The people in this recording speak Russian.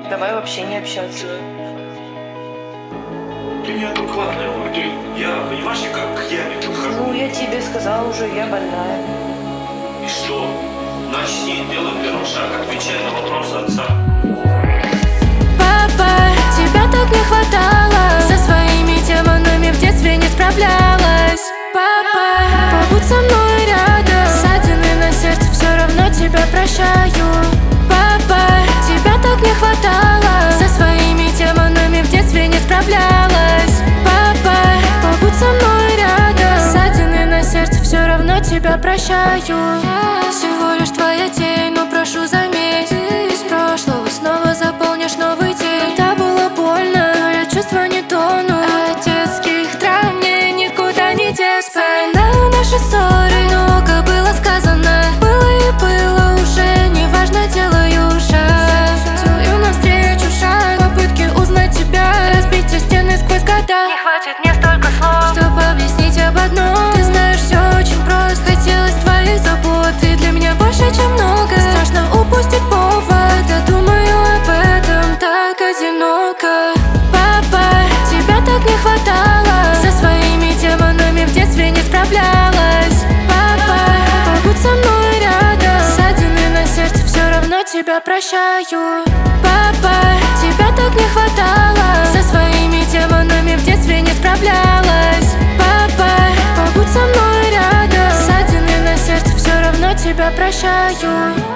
Давай вообще не общаться. Ты неадекватная, Оль, я, понимаешь, я как к яме подхожу. Ну, я тебе сказала уже, я больная. И что? Начни, делай первый шаг, отвечай на вопросы отца. Папа, тебя так не хватало. Со своими демонами в детстве не справлялась. Папа, побудь со мной рядом. Ссадины на сердце, все равно тебя прощаю. Папа, тебя так не хватало. Со своими демонами в детстве не справлялась. Папа, побудь со мной рядом. Ссадины на сердце, все равно тебя прощаю. Всего лишь твоя тень, но прошу заметь, из прошлого снова заполнишь новый день. Тогда было больно, но я чувства не тону. От детских травм мне никуда не деться. Вспоминаю наши ссоры, много было сказано. Было и было уже, неважно, делаю шаг. Делаю навстречу шаг, попытки узнать тебя, разбить все стены сквозь года. Не хватит мне столько слов, чтобы объяснить об одном. Ты знаешь, все очень просто. Хотелось твоих забот, ты для меня больше, чем много. Страшно упустить повод, я думаю об этом так одиноко. Папа, тебя так не хватало. Со своими демонами в детстве не справлялась. Папа, побудь со мной рядом. Ссадины на сердце, все равно тебя прощаю. Папа, тебя так не хватало. Со своими демонами в детстве не справлялась. Папа, побудь со мной рядом. Ссадины на сердце, все равно тебя прощаю.